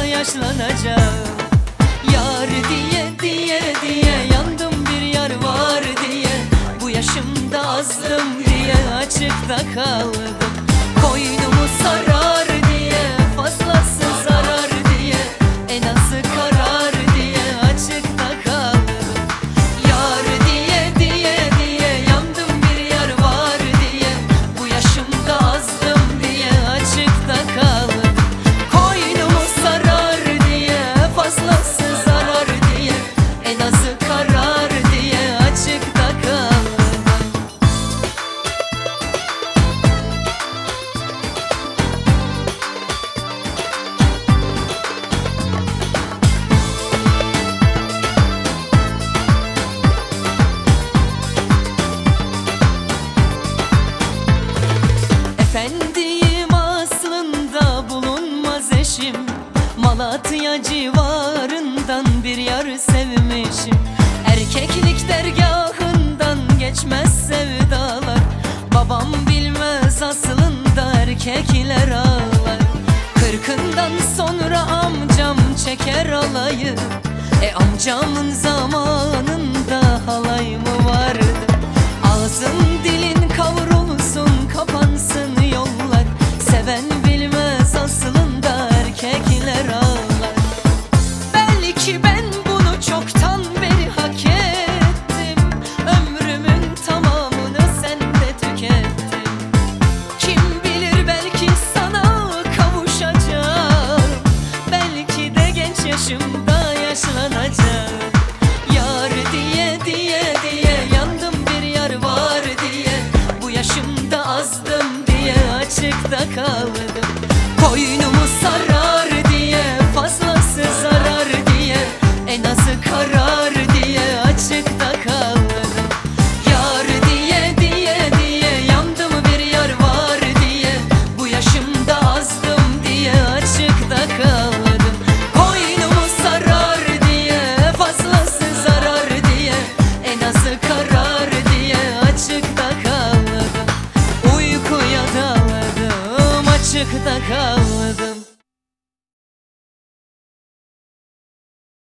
yaşlanacağım. Yar diye diye diye yandım, bir yar var diye. Bu yaşımda azdım diye açıkta kaldım. Koynumu sarar diye, fazlası zarar diye, en azı karar diye açıkta kaldım. Yar diye diye diye yandım, bir yar var diye. Bu yaşımda azdım diye açıkta kaldım. Koynumu sarar diye, fazlası zarar diye, en azı karar diye açıkta kaldım. Efendiyim aslında bulunmaz eşim, Malatya civarından bir yar sevmişim. Erkeklik dergahından geçmez sevdalar. Babam bilmez aslında erkekler ağlar. 40'ından sonra amcam çeker alayı. Amcamın zamanında halay mı vardı? Ağzın dilin kavrulsun, kapansın yollar. Seven bilmez aslında erkekler ağlar. Belki ben bunu çoktan beri hak ettim. Ömrümün tamamını sende tükettim. Kim bilir belki sana kavuşacağım. Belki de genç yaşımda